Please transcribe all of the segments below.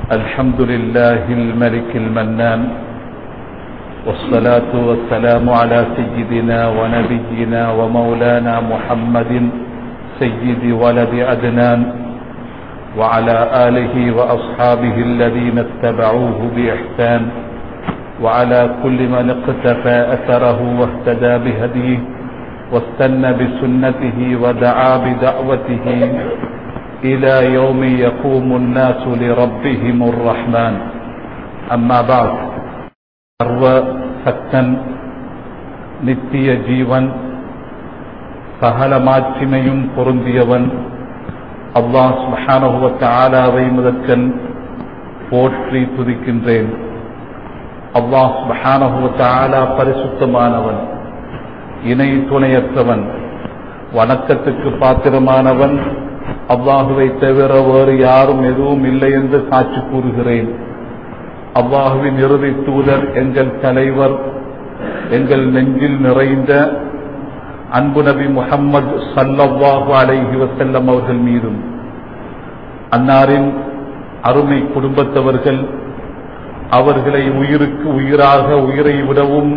الحمد لله الملك المنان، والصلاة والسلام على سيدنا ونبينا ومولانا محمد سيد ولد عدنان، وعلى آله وأصحابه الذين اتبعوه بإحسان، وعلى كل من اقتفى أثره واهتدى بهديه واستنى بسنته ودعا بدعوته إلى يوم يقوم الناس لربهم الرحمن. أما بعد. சர்வ சக்தன், நித்திய ஜீவன், சகல மாட்சிமையும் பொருந்தியவன் அல்லாஹ் சுப்ஹானஹு வ தஆலாவை முதற்கண் போற்றி துதிக்கின்றேன். அல்லாஹ் சுப்ஹானஹு வ தஆலா பரிசுத்தமானவன், இணை துணையற்றவன், வணக்கத்துக்கு பாத்திரமானவன். அல்லாஹுவை தவிர வேறு யாரும் எதுவும் இல்லை என்று சாட்சி கூறுகிறேன். அல்லாஹுவின் இறுதி தூதர், எங்கள் தலைவர், எங்கள் நெஞ்சில் நிறைந்த அன்பு நபி முஹம்மது ஸல்லல்லாஹு அலைஹி வஸல்லம் அவர்கள் மீதும், அன்னாரின் அருமை குடும்பத்தவர்கள், அவர்களை உயிருக்கு உயிராக உயிரை விடவும்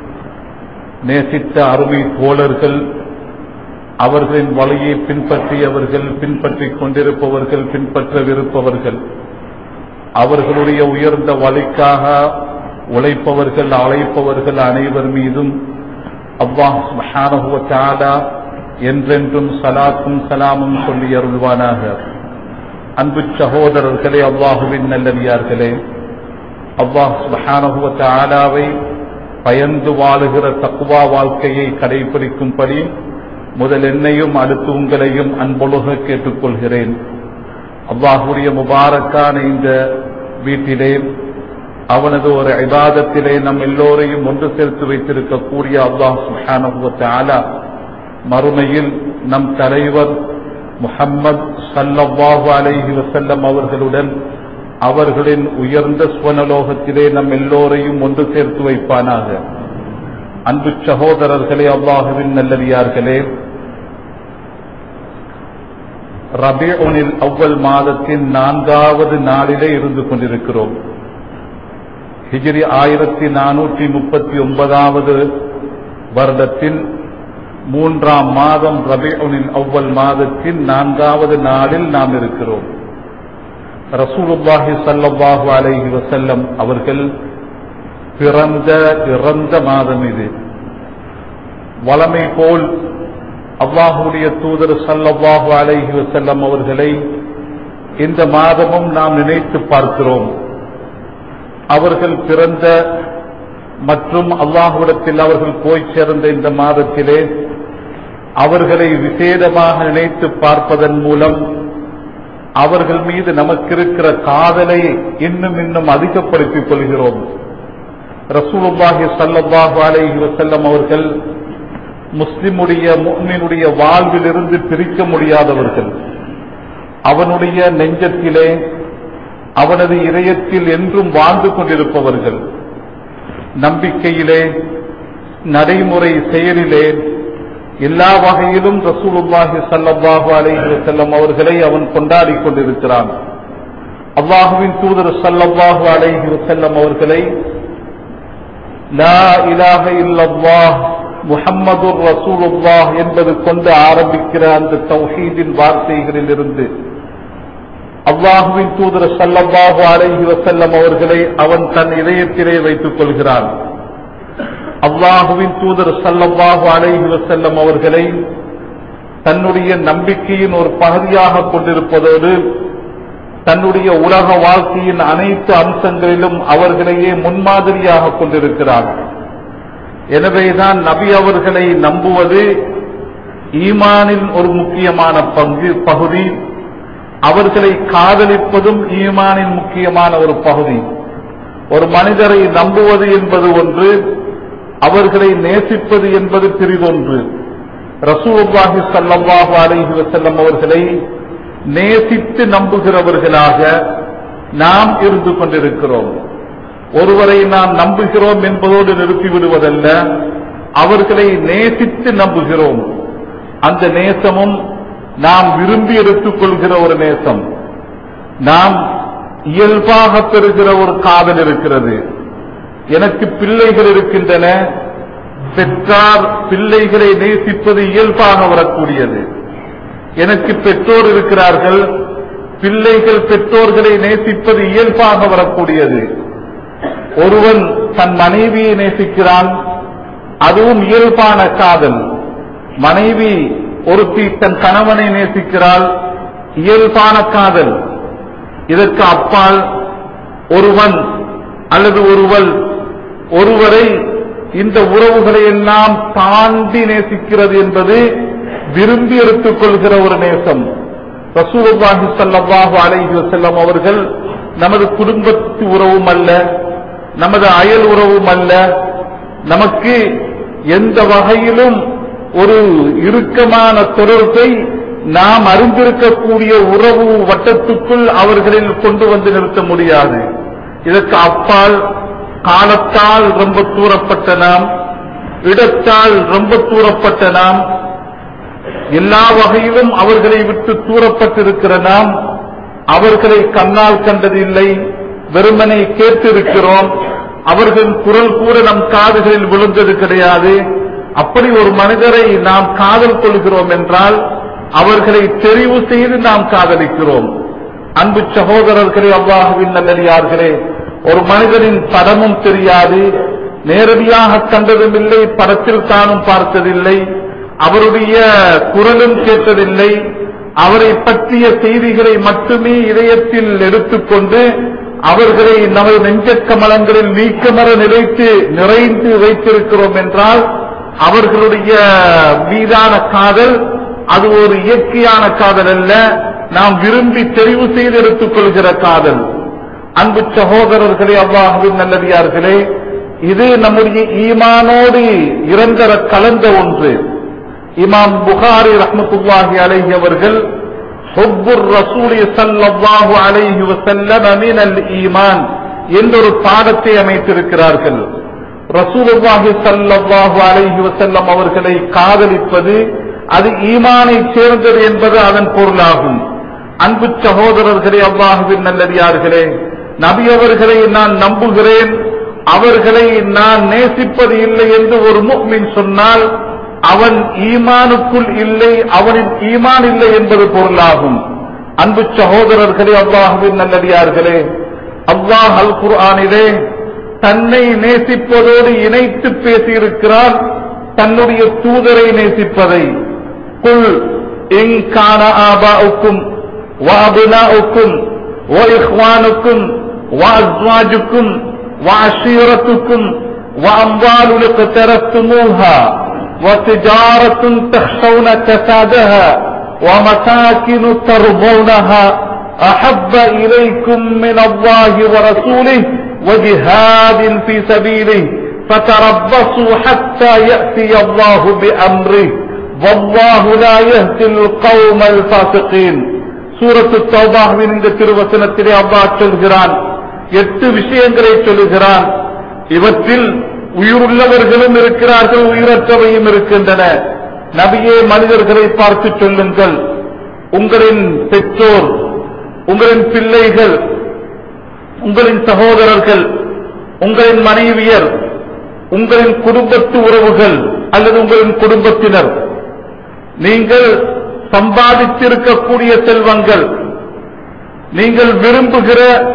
நேசித்த அருமை தோழர்கள், அவர்களின் வழியை பின்பற்றியவர்கள், பின்பற்றிக் கொண்டிருப்பவர்கள், பின்பற்றவிருப்பவர்கள், அவர்களுடைய உயர்ந்த வழிக்காக உழைப்பவர்கள், அழைப்பவர்கள் அனைவர் மீதும் அல்லாஹ் சுப்ஹானஹு வ தஆலா என்றென்றும் ஸலாத்தும் ஸலாமும் சொல்லி அருள்வானாக. அன்பு சகோதரர்களே, அல்லாஹுவின் நல்லடியார்களே, அல்லாஹ் சுப்ஹானஹு வ தஆலாவை பயந்து வாழுகிற தக்வா வாழ்க்கையை கடைபிடிக்கும்படி முதல் என்னையும் அடுத்து உங்களையும் அன்பொழுக கேட்டுக்கொள்கிறேன். அல்லாஹுடைய முபாரக்கான இந்த வீட்டிலே, அவனது ஒரு இபாதத்திலே நம் எல்லோரையும் ஒன்று சேர்த்து வைத்திருக்கக்கூடிய அல்லாஹ் சுப்ஹானஹு வ தஆலா மறுமையில் நம் தலைவர் முஹம்மது ஸல்லல்லாஹு அலைஹி வஸல்லம் அவர்களுடன் அவர்களின் உயர்ந்த சுவனலோகத்திலே நம் எல்லோரையும் ஒன்று சேர்த்து வைப்பானாக. அன்பு சகோதரர்களே, அல்லாஹுவின் நல்லடியார்களே, ரபீஉல் அவ்வல் மாதத்தின் 4வது நாளிலே இருந்து கொண்டிருக்கிறோம். ஹிஜ்ரி 1439வது வருடத்தின் 3ஆம் மாதம் ரபீஉல் அவ்வல் மாதத்தின் 4வது நாளில் நாம் இருக்கிறோம். ரசூலுல்லாஹி ஸல்லல்லாஹு அலைஹி வஸல்லம் அவர்கள் இறந்த மாதம் இது. வளமை போல் அல்லாஹுடைய தூதர் ஸல்லல்லாஹு அலைஹி வஸல்லம் அவர்களை இந்த மாதமும் நாம் நினைத்து பார்க்கிறோம். அவர்கள் பிறந்த மற்றும் அல்லாஹ்விடத்தில் அவர்கள் போய் சேர்ந்த இந்த மாதத்திலே அவர்களை விசேடமாக நினைத்து பார்ப்பதன் மூலம் அவர்கள் மீது நமக்கு இருக்கிற காதலை இன்னும் அதிகப்படுத்திக் கொள்கிறோம். ரசூலுல்லாஹி ஸல்லல்லாஹு அலைஹி வஸல்லம் அவர்கள் முஸ்லிமுடைய முஃமினுடைய வாழ்விலிருந்து பிரிக்க முடியாதவர்கள். அவனுடைய நெஞ்சத்திலே, அவனது இதயத்தில் என்றும் வாழ்ந்து கொண்டிருப்பவர்கள். நம்பிக்கையிலே, நடைமுறை செயலிலே, எல்லா வகையிலும் ரசூலுல்லாஹி ஸல்லல்லாஹு அலைஹி வஸல்லம் அவர்களை அவன் கொண்டாடி கொண்டிருக்கிறான். அல்லாஹுவின் தூதர் ஸல்லல்லாஹு அலைஹி வஸல்லம் அவர்களை லா இலாஹ இல்லல்லாஹ் முஹம்மதுர் ரசூலுல்லாஹ் என்பது கொண்டு ஆரம்பிக்கிற அந்த தௌஹீதின் வார்த்தைகளில் இருந்து அல்லாஹுவின் தூதர் ஸல்லல்லாஹு அலைஹி வஸல்லம் அவர்களை அவன் தன் இதயத்திலே வைத்துக் கொள்கிறான். அல்லாஹுவின் தூதர் ஸல்லல்லாஹு அலைஹி வஸல்லம் அவர்களை தன்னுடைய நம்பிக்கையின் ஒரு பகுதியாக கொண்டிருப்பதோடு தன்னுடைய உலக வாழ்க்கையின் அனைத்து அம்சங்களிலும் அவர்களையே முன்மாதிரியாக கொண்டிருக்கிறார். எனவேதான் நபி அவர்களை நம்புவது ஈமானின் ஒரு முக்கியமான பகுதி. அவர்களை காதலிப்பதும் ஈமானின் முக்கியமான ஒரு பகுதி. ஒரு மனிதரை நம்புவது என்பது ஒன்று, அவர்களை நேசிப்பது என்பது பிரிதொன்று. ரசூலுல்லாஹி ஸல்லல்லாஹு அலைஹி வஸல்லம் அவர்களை நேசித்து நம்புகிறவர்களாக நாம் இருந்து கொண்டிருக்கிறோம். ஒருவரை நாம் நம்புகிறோம் என்பதோடு நிறுத்திவிடுவதல்ல, அவர்களை நேசித்து நம்புகிறோம். அந்த நேசமும் நாம் விரும்பி எடுத்துக் கொள்கிற ஒரு நேசம். நாம் இயல்பாக பெறுகிற ஒரு காதல் இருக்கிறது. எனக்கு பிள்ளைகள் இருக்கின்றன, பெற்றார் பிள்ளைகளை நேசிப்பது இயல்பாக வரக்கூடியது. எனக்கு பெற்றோர் இருக்கிறார்கள், பிள்ளைகள் பெற்றோர்களை நேசிப்பது இயல்பாக வரக்கூடியது. ஒருவன் தன் மனைவியை நேசிக்கிறான், அதுவும் இயல்பான காதல். மனைவி ஒருத்தி தன் கணவனை நேசிக்கிறாள், இயல்பான காதல். இதற்கு அப்பால் ஒருவன் அல்லது ஒருவரை இந்த உறவுகளை எல்லாம் தாண்டி நேசிக்கிறது என்பது விரும்பி எடுத்துக் கொள்கிற ஒரு நேசம். ரசூலுல்லாஹி ஸல்லல்லாஹு அலைஹி வஸல்லம் அவர்கள் நமது குடும்பத்து உறவும் அல்ல, நமது அயல் உறவும் அல்ல, நமக்கு எந்த வகையிலும் ஒரு இறுக்கமான தொடர்பை நாம் அறிந்திருக்கக்கூடிய உறவு வட்டத்துக்குள் அவர்களில் கொண்டு வந்து நிறுத்த முடியாது. இதற்கு அப்பால் காலத்தால் ரொம்ப தூரப்பட்ட நாம், இடத்தால் ரொம்ப தூரப்பட்ட நாம், எல்லா வகையிலும் அவர்களை விட்டு தூரப்பட்டிருக்கிற நாம் அவர்களை கண்ணால் கண்டதில்லை, வெறுமனை கேட்டிருக்கிறோம். அவர்களின் குரல் கூட நம் காதுகளில் விழுந்தது கிடையாது. அப்படி ஒரு மனிதரை நாம் காதல் கொள்கிறோம் என்றால் அவர்களை தெரிவு செய்து நாம் காதலிக்கிறோம். அன்பு சகோதரர்களே, அல்லாஹ்வின் நல்லடியார்களே, ஒரு மனிதனின் படமும் தெரியாது, நேரடியாக கண்டதும் இல்லை, படத்தில் தானும் பார்த்ததில்லை, அவருடைய குரலும் கேட்டதில்லை, அவரை பற்றிய செய்திகளை மட்டுமே இதயத்தில் எடுத்துக்கொண்டு அவர்களை நமது நெஞ்சக் கமலங்களில் நீக்கமர நிறைந்து வைத்திருக்கிறோம் என்றால் அவர்களுடைய மீதான காதல் அது ஒரு இயற்கையான காதல் அல்ல, நாம் விரும்பி தெரிவு செய்து எடுத்துக் கொள்கிற காதல். அன்பு சகோதரர்களே, அல்லாஹ்வின் நல்லடியார்களே, இது நம்முடைய ஈமானோடு இரண்டர கலந்த ஒன்று. இமாம் புகாரி ரஹ்மத்துல்லாஹி அலைஹி அவர்கள் ஹுப்புர் ரசூல் ஸல்லல்லாஹு அலைஹி வஸல்லம் மினல் ஈமான் என்றொரு பாடத்தை அமைத்திருக்கிறார்கள். ரசூலுல்லாஹி ஸல்லல்லாஹு அலைஹி வஸல்லம் அவர்களை காதலிப்பது அது ஈமானை சேர்ந்தது என்பது அதன் பொருளாகும். அன்பு சகோதரர்களே, அல்லாஹ்வின் நல்லடியார்களே, நபி அவர்களை நான் நம்புகிறேன், அவர்களை நான் நேசிப்பது இல்லை என்று ஒரு முஃமின் சொன்னால் அவன் ஈமானுக்குள் இல்லை, அவனின் ஈமான் இல்லை என்பது பொருளாகும். அன்பு சகோதரர்களே, அல்லாஹ்வின் நல்லடியார்களே, அல்லாஹ் அல் குர்ஆனிலே தன்னை நேசிப்பதோடு இணைத்து பேசியிருக்கிறார் தன்னுடைய தூதரை நேசிப்பதை. குல் இன் கான ஆபாஉக்கும் வ அப்னாஉக்கும் வ இக்வானுக்கும் வ அஸ்வாஜுக்கும் வ அஷீரத்துக்கும் வ அம்வாலுன் இக்தரஃப்துமூஹா வ திஜாரத்துன் தக்ஷௌன கஸாதஹா வ மசாகினு தர்பௌனஹா அஹப்ப இலைக்கும் மினல்லாஹி வ ரசூலிஹி وجهاد في سبيله فتربصوا حتى يأتي الله بأمره والله لا يهدي القوم الفاسقين. சூரத்து தௌபாவின் இந்த திருவசனத்திலே அல்லாஹ் சொல்கிறான், 8 விஷயங்களை சொல்லுகிறான். இவற்றில் உயிருள்ளவர்களும் இருக்கிறார்கள், உயிரற்றவையும் இருக்கின்றன. நபியே, மனிதர்களை பார்த்து சொல்லுங்கள், உங்களின் பெற்றோர், உங்களின் பிள்ளைகள், உங்களின் சகோதரர்கள், உங்களின் மனைவியர், உங்களின் குடும்பத்து உறவுகள் அல்லது உங்களின் குடும்பத்தினர், நீங்கள் சம்பாதித்திருக்கக்கூடிய செல்வங்கள், நீங்கள் விரும்புகிற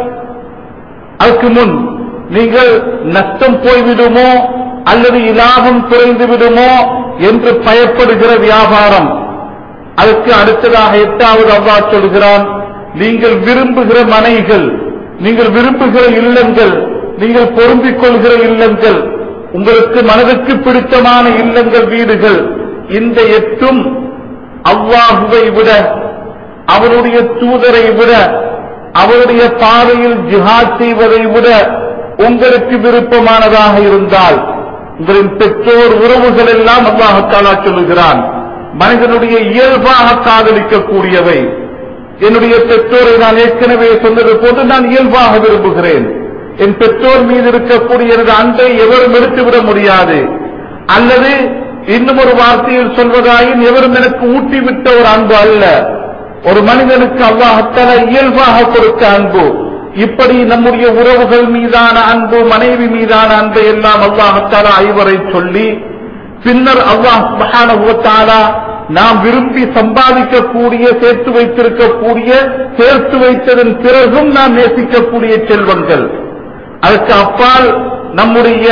அதற்கு முன் நீங்கள் நஷ்டம் போய்விடுமோ அல்லது இலாபம் குறைந்து விடுமோ என்று பயப்படுகிற வியாபாரம், அதற்கு அடுத்ததாக 8வது அல்லாஹ் சொல்கிறான், நீங்கள் விரும்புகிற மனைகள், நீங்கள் விரும்புகிற இல்லங்கள், நீங்கள் பொருந்திக் கொள்கிற இல்லங்கள், உங்களுக்கு மனதுக்கு பிடித்தமான இல்லங்கள், வீடுகள், இந்த 8ம் அல்லாஹுவை விட, அவருடைய தூதரை விட, அவருடைய பாதையில் ஜிஹாத் செய்வதை விட உங்களுக்கு விருப்பமானதாக இருந்தால், உங்களின் பெற்றோர் உறவுகள் எல்லாம் அல்லாஹ் தஆலா சொல்லுகிறான் மனிதனுடைய இயல்பாக காதலிக்கக்கூடியவை. என்னுடைய பெற்றோரை நான் ஏற்கனவே சொன்னது போன்று நான் இயல்பாக விரும்புகிறேன். என் பெற்றோர் மீது இருக்கக்கூடிய எனது அன்பை எவரும் எடுத்துவிட முடியாது. அல்லது இன்னும் ஒரு வார்த்தையில் சொல்வதாயின் எவரும் எனக்கு ஊட்டிவிட்ட ஒரு அன்பு அல்ல. ஒரு மனிதனுக்கு அல்லாஹ் தஆலா இயல்பாக கொடுத்த அன்பு. இப்படி நம்முடைய உறவுகள் மீதான அன்பு, மனைவி மீதான அன்பை எல்லாம் அல்லாஹ் தஆலா ஐவரை சொல்லி, பின்னர் அல்லாஹ் சுப்ஹானஹு வ தஆலா நாம் விரும்பி சம்பாதிக்கக்கூடிய, சேர்த்து வைத்திருக்கக்கூடிய, சேர்த்து வைத்ததன் பிறகும் நாம் நேசிக்கக்கூடிய செல்வங்கள், அதற்கு அப்பால் நம்முடைய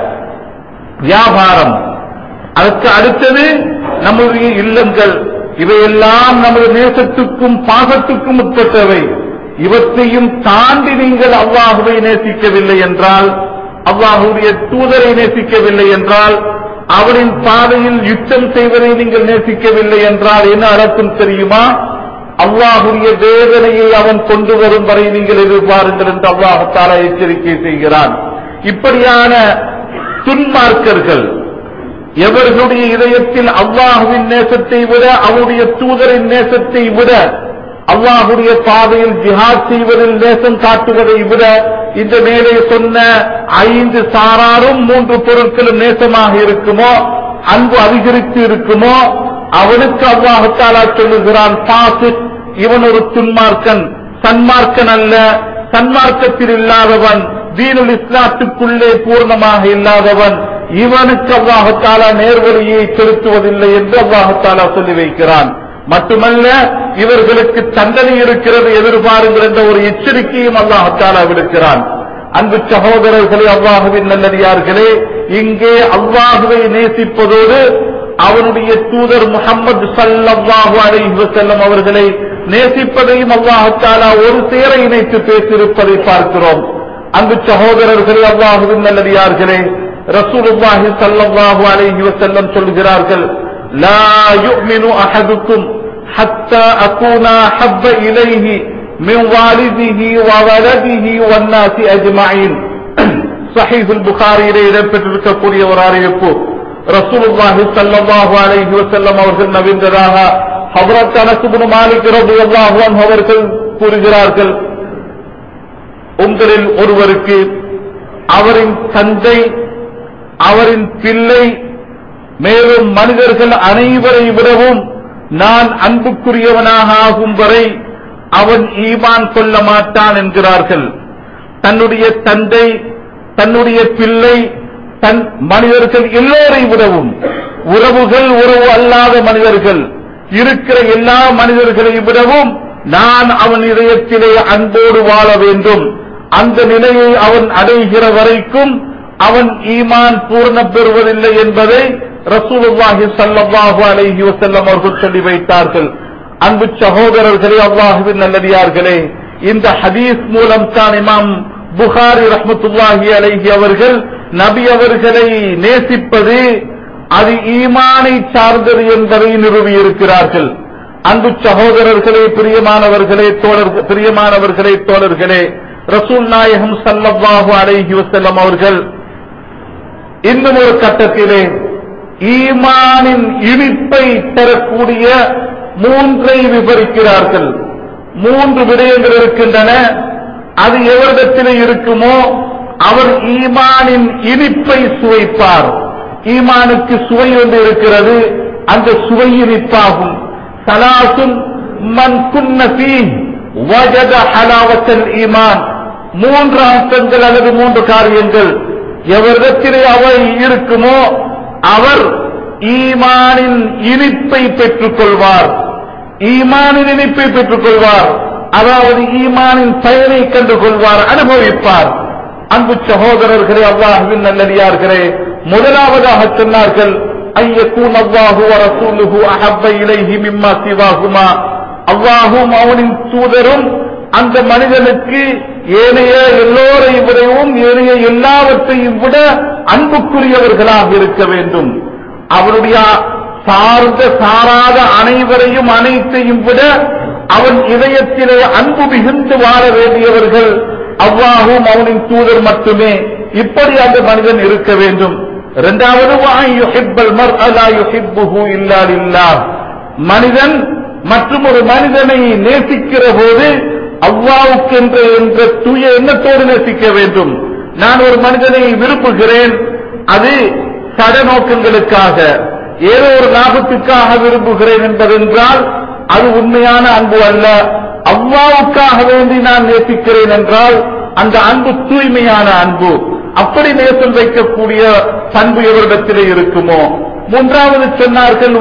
வியாபாரம், அதற்கு அடுத்தது நம்முடைய இல்லங்கள், இவையெல்லாம் நமது நேசத்துக்கும் பாசத்துக்கும் உட்பட்டவை. இவற்றையும் தாண்டி நீங்கள் அல்லாஹுவை நேசிக்கவில்லை என்றால், அல்லாஹுடைய தூதரை நேசிக்கவில்லை என்றால், அவரின் பாதையில் யுத்தம் செய்வதை நீங்கள் நேசிக்கவில்லை என்றால் என்ன அர்த்தம் தெரியுமா? அல்லாஹுடைய வேதனையை அவன் கொண்டு வரும் வரை நீங்கள் எதிர்பாருங்கள் என்று அல்லாஹ் தஆலா எச்சரிக்கை செய்கிறான். இப்படியான துன்மார்க்கர்கள் எவர்களுடைய இதயத்தில் அல்லாஹுவின் நேசத்தை விட, அவருடைய தூதரின் நேசத்தை விட, அல்லாஹுடைய பாதையில் ஜிஹாத் செய்வதில் நேசம் காட்டுவதை விட, இந்த மேலே சொன்ன 5 சாராரும் 3 பொருட்களும் நேசமாக இருக்குமோ, அன்பு அதிகரித்து இருக்குமோ, அவனுக்கு அல்லாஹ் தஆலா சொல்லுகிறான், பாசிக், இவன் ஒரு துன்மார்க்கன், சன்மார்க்கன் அல்ல, சன்மார்க்கத்தில் இல்லாதவன், தீனுல் இஸ்லாத்துக்குள்ளே பூர்ணமாக இல்லாதவன், இவனுக்கு அல்லாஹ் தஆலா நேர்வழியை செலுத்துவதில்லை என்று அல்லாஹ் தஆலா சொல்லி வைக்கிறான். மட்டுமல்ல, இவர்களுக்கு தண்டனை இருக்கிறது, எதிர்பாருங்கள் என்ற ஒரு எச்சரிக்கையும் அல்லாஹ் தஆலா விடுக்கிறான். அன்பு சகோதரர்களே, அல்லாஹுவின் நல்லடியார்களே, இங்கே அல்லாஹுவை நேசிப்பதோடு அவனுடைய தூதர் முஹம்மது ஸல்லல்லாஹு அலைஹி வஸல்லம் அவர்களை நேசிப்பதையும் அல்லாஹ் தஆலா ஒரு சேர இணைத்து பேசியிருப்பதை பார்க்கிறோம். அன்பு சகோதரர்களே, அல்லாஹுவின் நல்லடியார்களே, ரசூலுல்லாஹி ஸல்லல்லாஹு அலைஹி வஸல்லம் சொல்கிறார்கள், லா யுமினு அஹதுக்கும் ஹத்தா அகூனா ஹப்ப இலைஹி மின் வாலிதிஹி வ வலதிஹி வன் நாஸி அஜ்மஈன். ஸஹீஹுல் புகாரியிலே இடம்பெற்றிருக்கக்கூடிய ஒரு அறிவிப்பு. ரசூலுல்லாஹி ஸல்லல்லாஹு அலைஹி வஸல்லம் அவர்கள் நபிந்ததாக ஹஜ்ரத் அனஸ் இப்னு மாலிக் ரலியல்லாஹு அன்ஹு அவர்கள் கூறுகிறார்கள், உங்களில் ஒருவருக்கு அவரின் தந்தை, அவரின் பிள்ளை, மேலும் மனிதர்கள் அனைவரை விடவும் நான் அன்புக்குரியவனாக ஆகும் வரை அவன் ஈமான் கொள்ள மாட்டான் என்கிறார்கள். தன்னுடைய தந்தை, தன்னுடைய பிள்ளை, தன் மனிதர்கள் எல்லோரை விடவும், உறவுகள், உறவு அல்லாத மனிதர்கள், இருக்கிற எல்லா மனிதர்களை விடவும் நான் அவன் இதயத்திலே அன்போடு வாழ வேண்டும். அந்த நிலையை அவன் அடைகிற வரைக்கும் அவன் ஈமான் பூர்ணம் பெறுவதில்லை என்பதை ரசூலுல்லாஹி ஸல்லல்லாஹு அலைஹி வஸல்லம் அவர்கள் சொல்லி வைத்தார்கள். அன்பு சகோதரர்களே, அல்லாஹுவின் நல்லடியார்களே, இந்த ஹதீஸ் மூலம் தான் இமாம் புகாரி ரஹ்மத்துல்லாஹி அலைஹி அவர்கள் நபி அவர்களை நேசிப்பது அது ஈமானை சார்ந்தது என்பதை நிறுவியிருக்கிறார்கள். அன்பு சகோதரர்களே, பிரியமானவர்களே, தோழர்களே, ரசூல் நாயகம் ஸல்லல்லாஹு அலைஹி வஸல்லம் அவர்கள் இன்னும் ஒரு கட்டத்திலே ஈமானின் இனிப்பை தரக்கூடிய 3 விவரிக்கிறார்கள். 3 விடயங்கள் இருக்கின்றன. அது எவரிடத்திலே இருக்குமோ அவர் ஈமானின் இனிப்பை சுவைப்பார். ஈமானுக்கு சுவை ஒன்று இருக்கிறது, அந்த சுவை இனிப்பாகும். ஸலாசுன் மன் குன்ன ஃபீஹி வஜத ஹலாவத்தல் ஈமான். 3 அம்சங்கள் அல்லது 3 காரியங்கள் எவரிடத்திலே அவை இருக்குமோ அவர் ஈமானின் இனிப்பை பெற்றுக் கொள்வார். ஈமானின் இனிப்பை பெற்றுக் கொள்வார், அதாவது ஈமானின் பயனை கண்டு கொள்வார், அனுபவிப்பார். அன்பு சகோதரர்களே, அல்லாஹ்வின் நல்லடியார்களே, முதலாவதாக சொன்னார்கள், ஐயக்கூன் அல்லாஹு வ ரசூலுஹு அஹப்ப இலைஹி மிம்மா சிவாஹுமா. அல்லாஹும் அவனின் தூதரும் அந்த மனிதனுக்கு ஏனைய எல்லோரை விடவும், ஏனைய எல்லாவற்றையும் விட அன்புக்குரியவர்களாக இருக்க வேண்டும். அவனுடைய சார்ந்த சாராத அனைவரையும் அனைத்தையும் விட அவன் இதயத்திலே அன்பு மிகுந்து வாழ வேண்டியவர்கள் அல்லாஹும் அவனின் தூதர் மட்டுமே. இப்படி அந்த மனிதன் இருக்க வேண்டும். இரண்டாவது, மனிதன் மற்றும் ஒரு மனிதனை நேசிக்கிற போது அல்லாஹ்வுக்கு என்ற தூய எண்ணத்தோடு நேசிக்க வேண்டும். நான் ஒரு மனிதனை விரும்புகிறேன், அது சட நோக்கங்களுக்காக, ஏதோ ஒரு லாபத்துக்காக விரும்புகிறேன் என்பதென்றால் அது உண்மையான அன்பு அல்ல. அல்லாஹ்வுக்காக வேண்டி நான் நேசிக்கிறேன் என்றால் அந்த அன்பு தூய்மையான அன்பு. அப்படி நேசம் வைக்கக்கூடிய பண்பு எவரிடத்திலே இருக்குமோ. மூன்றாவது சொன்னார்கள்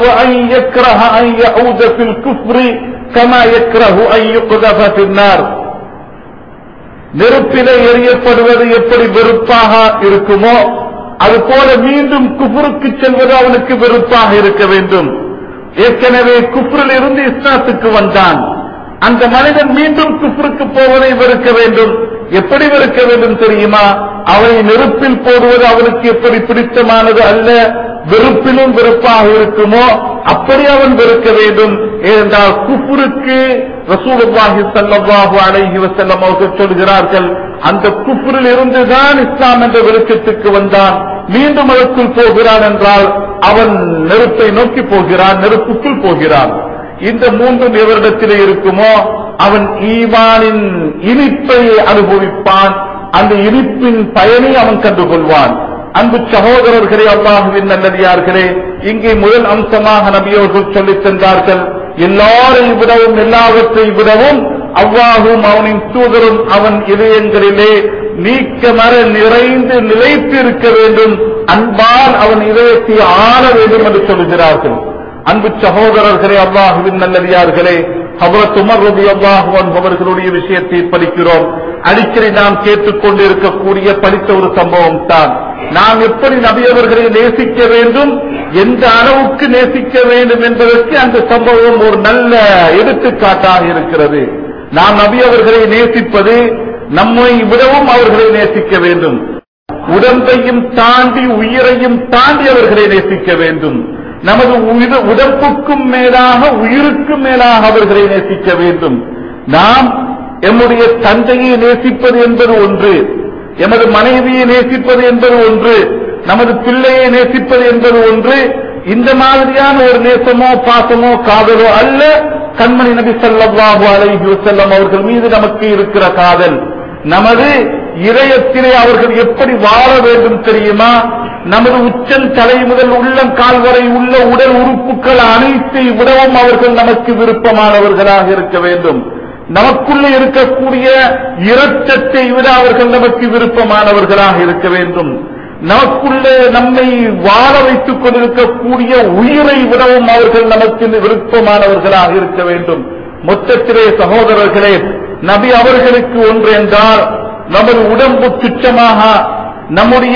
நெருப்பிலே எரியப்படுவது எப்படி வெறுப்பாக இருக்குமோ அதுபோல மீண்டும் குஃப்ருக்கு செல்வது அவனுக்கு வெறுப்பாக இருக்க வேண்டும். ஏற்கனவே குஃப்ரில் இருந்து இஸ்லாத்துக்கு வந்தான். அந்த மனிதன் மீண்டும் குஃப்ருக்கு போவதை வெறுக்க வேண்டும். எப்படி வெறுக்க வேண்டும் தெரியுமா? அவனை நெருப்பில் போடுவது அவனுக்கு எப்படி பிடித்தமானது அல்ல, வெறுப்பிலும் வெறுப்பாக இருக்குமோ அப்படி அவன் வெறுக்க வேண்டும். ஏனென்றால் குஃப்ருக்கு ரசூலுல்லாஹி ஸல்லல்லாஹு அலைஹி வஸல்லம் அவர்கள் சொல்கிறார்கள், அந்த குஃப்ரில் இருந்துதான் இஸ்லாம் என்ற வெளிச்சத்துக்கு வந்தான். மீண்டும் அதற்குள் போகிறான் என்றால் அவன் நெருப்பை நோக்கி போகிறான், நெருப்புக்குள் போகிறான். இந்த மூன்றும் எவரிடத்திலே இருக்குமோ அவன் ஈமானின் இனிப்பை அனுபவிப்பான், அந்த இனிப்பின் பயனை அவன் கண்டுகொள்வான். அன்பு சகோதரர்களே, அல்லாஹுவின் நல்லடியார்களே, இங்கே முதல் அம்சமாக நபி அவர்கள் சொல்லித் தந்தார்கள், எல்லாரையும் விடவும் எல்லாவற்றை விடவும் அல்லாஹும் அவனின் தூதரும் அவன் இதயங்களிலே நீக்கமர நிறைந்து நிலைத்து இருக்க வேண்டும், அன்பால் அவன் இதயத்தை ஆள வேண்டும் என்று சொல்கிறார்கள். அன்பு சகோதரர்களே, அல்லாஹுவின் நல்லடியார்களே, ஹஜ்ரத் உமர் ரலியல்லாஹு அன்ஹு அவர்களுடைய விஷயத்தை படிக்கிறோம். அடிக்கடி நாம் கேட்டுக்கொண்டிருக்கக்கூடிய படித்த ஒரு சம்பவம் தான். நாம் எப்படி நபி அவர்களை நேசிக்க வேண்டும், எந்த அளவுக்கு நேசிக்க வேண்டும் என்பதற்கு அந்த சம்பவம் ஒரு நல்ல எடுத்துக்காட்டாக இருக்கிறது. நாம் நபி அவர்களை நேசிப்பது நம்மை விடவும் அவர்களை நேசிக்க வேண்டும். உடம்பையும் தாண்டி உயிரையும் தாண்டி அவர்களை நேசிக்க வேண்டும். நமது உடம்புக்கும் மேலாக உயிருக்கும் மேலாக அவர்களை நேசிக்க வேண்டும். நாம் எம்முடைய தந்தையை நேசிப்பது என்பது ஒன்று, எமது மனைவியை நேசிப்பது என்பது ஒன்று, நமது பிள்ளையை நேசிப்பது என்பது ஒன்று. இந்த மாதிரியான ஒரு நேசமோ பாசமோ காதலோ அல்ல கண்மணி நபி ஸல்லல்லாஹு அலைஹி வஸல்லம் அவர்கள் மீது நமக்கு இருக்கிற காதல். நமது இதயத்திலே அவர்கள் எப்படி வாழ வேண்டும் தெரியுமா? நமது உச்சம் தலை முதல் உள்ளம் கால் வரை உள்ள உடல் உறுப்புகள் அனைத்தை விடவும் அவர்கள் நமக்கு விருப்பமானவர்களாக இருக்க வேண்டும். நமக்குள்ளே இருக்கக்கூடிய இரத்தத்தை விட அவர்கள் நமக்கு விருப்பமானவர்களாக இருக்க வேண்டும். நமக்குள்ளே நம்மை வாழ வைத்துக் கொண்டிருக்கக்கூடிய உயிரை விடவும் அவர்கள் நமக்கு விருப்பமானவர்களாக இருக்க வேண்டும். மொத்தத்திலே சகோதரர்களே, நபி அவர்களுக்கு ஒன்று என்றால் நமது உடம்பு துச்சமாக, நம்முடைய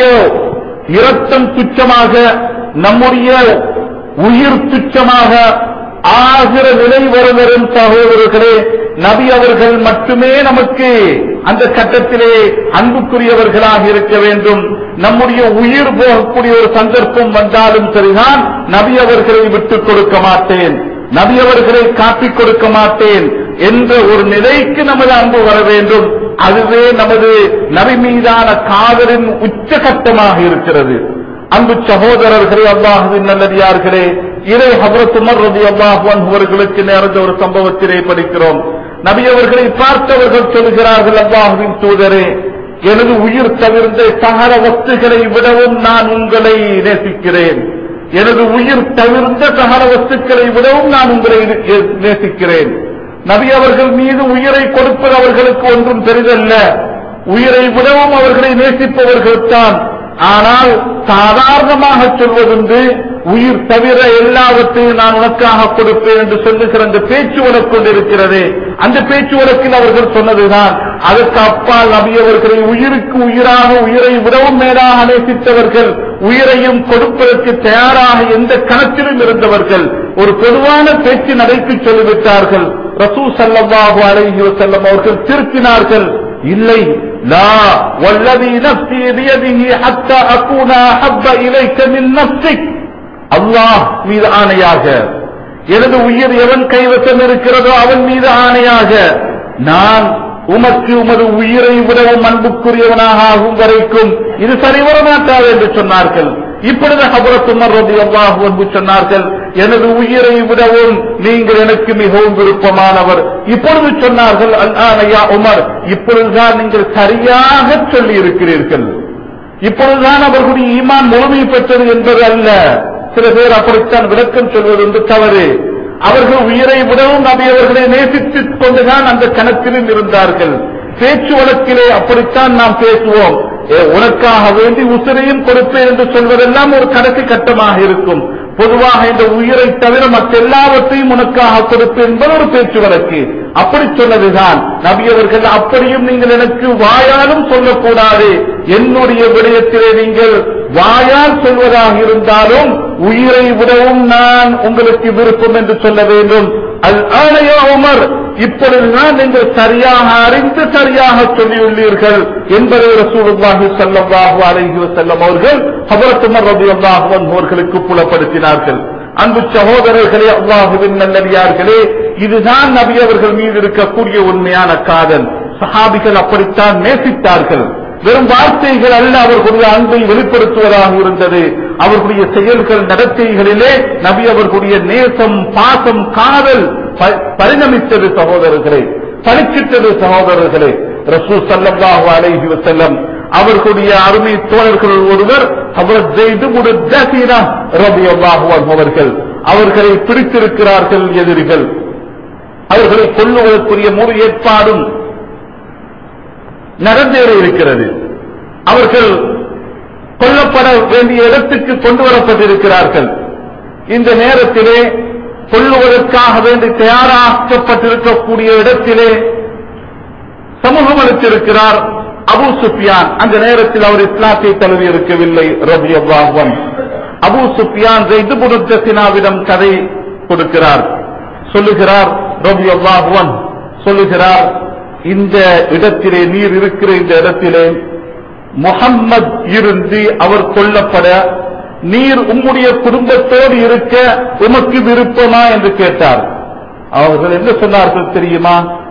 இரத்தம் துச்சமாக, நம்முடைய உயிர் துச்சமாக ஆகிற நிலை வரும் சகோதரர்களே, நபி அவர்கள் மட்டுமே நமக்கு அந்த கட்டத்திலே அன்புக்குரியவர்களாக இருக்க வேண்டும். நம்முடைய உயிர் போகக்கூடிய ஒரு சந்தர்ப்பம் வந்தாலும் சரிதான், நபி அவர்களை விட்டுக் கொடுக்க மாட்டேன், நபி அவர்களை காட்டிக் கொடுக்க மாட்டேன் என்ற ஒரு நிலைக்கு நமது அன்பு வர வேண்டும். அதுவே நமது நபி மீதான காதலின் உச்சகட்டமாக இருக்கிறது. அன்பு சகோதரர்களே, அல்லாஹுவின் நல்லடியார்களே, இதை ஹஜ்ரத் உமர் ரலியல்லாஹு அன்ஹு அவர்களுக்கு நேர்ந்த ஒரு சம்பவத்திலே படிக்கிறோம். நபி அவர்களை பார்த்தவர்கள் சொல்கிறார்கள், அல்லாஹுவின் தூதரே, எனது உயிர் தவிர்ந்த சகல வஸ்துகளை விடவும் நான் உங்களை நேசிக்கிறேன். எனது உயிர் தவிர்ந்த சகல வஸ்துக்களை விடவும் நான் உங்களை நேசிக்கிறேன். நபி அவர்கள் மீது உயிரை கொடுப்பது அவர்களுக்கு ஒன்றும் பெரிதல்ல, உயிரை விடவும் அவர்களை நேசிப்பவர்கள் தான். ஆனால் சாதாரணமாக சொல்வதுண்டு, உயிர் தவிர எல்லாவற்றையும் நான் உனக்காக கொடுப்பேன் என்று சொல்லுகிற அந்த பேச்சு வழக்கு கொண்டிருக்கிறது. அந்த பேச்சு வழக்கில் அவர்கள் சொன்னதுதான். அதற்கு அப்பால் நபி அவர்களை உயிருக்கு உயிராக, உயிரை விடவும் மேலாக நேசித்தவர்கள், உயிரையும் கொடுப்பதற்கு தயாராக எந்த கணக்கிலும் இருந்தவர்கள் ஒரு பொதுவான பேச்சு நடைக்கு சொல்லிவிட்டார்கள். ரசூல் ஸல்லல்லாஹு அலைஹி வஸல்லம் அவர்கள் திருத்தினார்கள், இல்லை, லா வல்லதி நஃப்ஸி பியதிஹி ஹத்தா அகூனா அஹப்ப இலைக மின் நஃப்ஸிக். அல்லாஹ் மீது ஆணையாக, எனது உயிர் எவன் கைவசம் இருக்கிறதோ அவன் மீது ஆணையாக, நான் உமக்கு உமது உயிரை விடவும் அன்புக்குரியவனாக ஆகும் வரைக்கும் இது சரிவர மாட்டாது என்று சொன்னார்கள். இப்பொழுது ஹஜ்ரத் உமர் ரலியல்லாஹு அன்ஹு சொன்னார்கள், எனது உயிரை விடவும் நீங்கள் எனக்கு மிகவும் விருப்பமானவர். இப்பொழுது சொன்னார்கள், அல்ஆன யா உமர், இப்பொழுதுதான் நீங்கள் சரியாக சொல்லி இருக்கிறீர்கள். இப்பொழுதுதான் அவர்களுடைய ஈமான் முழுமை பெற்றது என்பது அல்ல. சில பேர் அப்படித்தான் விளக்கம் சொல்வது என்று தவறு. அவர்கள் உயிரை விடவும் நபி அவர்களை நேசித்துக் கொண்டுதான் அந்த கணத்திலும் இருந்தார்கள். பேச்சு வழக்கிலே அப்படித்தான் நாம் பேசுவோம். உனக்காக வேண்டி உசிரையும் கொடுப்பேன் என்று சொல்வதெல்லாம் ஒரு கடைசி கட்டமாக இருக்கும். பொதுவாக இந்த உயிரை தவிர மற்ற எல்லாவற்றையும் உனக்காக கொடுப்பேன் என்பது ஒரு பேச்சு வழக்கு. அப்படி சொன்னதுதான் நபி அவர்கள். அப்படியும் நீங்கள் எனக்கு வாயாலும் சொல்லக்கூடாது, என்னுடைய விடயத்திலே நீங்கள் வாயால் சொல்வதாக இருந்தாலும் உயிரை விடவும் நான் உங்களுக்கு விருப்பம் என்று சொல்ல வேண்டும். அல் ஆணைய உமர், இப்பொழுதுதான் நீங்கள் சரியாக அறிந்து சரியாக சொல்லியுள்ளீர்கள் என்பதை ரசூலுல்லாஹி ஸல்லல்லாஹு அலைஹி வஸல்லம் அவர்கள் ஹஜ்ரத் உமர் ரலியல்லாஹு அன்ஹு அவர்களுக்கு புலப்படுத்தினார்கள். அன்பு சகோதரர்களே, அல்லாஹுவின் நல்லடியார்களே, இதுதான் நபி அவர்கள் மீது இருக்கக்கூடிய உண்மையான காதல். சஹாபிகள் அப்படித்தான் நேசித்தார்கள். வெறும் வார்த்தைகள் அல்ல அவர்களுடைய அன்பை வெளிப்படுத்துவதாக இருந்தது. அவர்களுடைய செயல்கள் நடத்தைகளிலே நபி அவர்களுடைய நேசம், பாசம், காதல் பரிணமித்தது சகோதரர்களே, பலிச்சிட்டது சகோதரர்களே. ரசூல் ஸல்லல்லாஹு அலைஹி வஸல்லம் அவர்களுடைய அருமை தோழர்கள் ஒருவர் ஹஜ்ரத் ஸைத் இப்னு ஜஸீரா ரலியல்லாஹு அன்ஹு அவர்கள், அவர்களை பிடித்திருக்கிறார்கள் எதிரிகள். அவர்களை கொல்லுவதற்குரிய முழு ஏற்பாடும் நடந்தேற இருக்கிறது. அவர்கள் கொல்லப்பட வேண்டிய இடத்துக்கு கொண்டு வரப்பட்டிருக்கிறார்கள். இந்த நேரத்திலே கொல்லுவதற்காக வேண்டி தயாராக்கப்பட்டிருக்கக்கூடிய இடத்திலே சமூகம் அளித்திருக்கிறார் அபூ சுஃபியான். அந்த நேரத்தில் அவர் இஸ்லாத்தை தழுவி இருக்கவில்லை ரலியல்லாஹு அன்ஹு. அபூ சுஃபியான் ஸைத் இப்னு ஜஸீனாவிடம் கதை கொடுக்கிறார். சொல்லுகிறார் ரலியல்லாஹு அன்ஹு, சொல்லுகிறார், இந்த இடத்திலே, நீர் இருக்கிற இந்த இடத்திலே முஹம்மத் இருந்து அவர் கொல்லப்பட நீர் உம்முடைய குடும்பத்தோடு இருக்க உமக்கு விருப்பமா என்று கேட்டார். அவர்கள் என்ன சொன்னார்கள் தெரியுமா?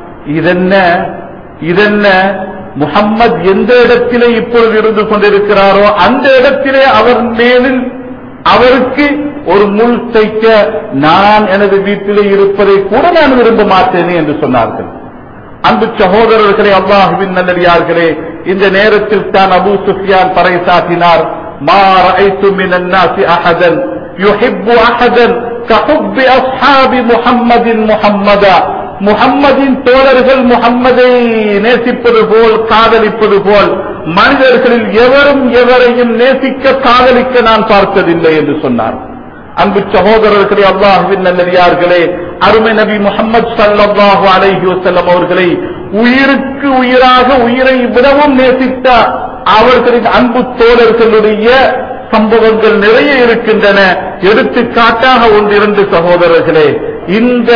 இதென்ன முஹம்மத் எந்த இடத்திலே இப்பொழுது இருந்து கொண்டிருக்கிறாரோ அந்த இடத்திலே அவர் மேலில் அவருக்கு ஒரு முள் தைக்க நான் எனது வீட்டிலே இருப்பதை கூட நான் விரும்ப மாட்டேனே என்று சொன்னார்கள். அன்பு சகோதரர்களே, அல்லாஹுவின் நல்லடியார்களே, இந்த நேரத்தில் தான் அபூ சுஃபியான் பறைசாற்றினார், மா ரஅய்து மினன் நாஸி அஹதன் யுஹிப்பு அஹதன் கஹுப்பி அஸ்ஹாபி முஹம்மதின் முஹம்மதா. முஹம்மதின் தோழர்கள் முஹம்மதை நேசிப்பது போல், காதலிப்பது போல் மனிதர்களில் எவரும் எவரையும் நேசிக்க, காதலிக்க நான் பார்த்ததில்லை என்று சொன்னார். அன்பு சகோதரர்களே, அல்லாஹ்வின் நல்லடியார்களே, அருமை நபி முஹம்மது ஸல்லல்லாஹு அலைஹி வஸல்லம் அவர்களை உயிருக்கு உயிராக, உயிரை விடவும் நேசித்த அவர்களின் அன்பு தோழர்களுடைய சம்பவங்கள் நிறைய இருக்கின்றன. எடுத்துக்காட்டாக ஒன்றிரண்டு சகோதரர்களே, இந்த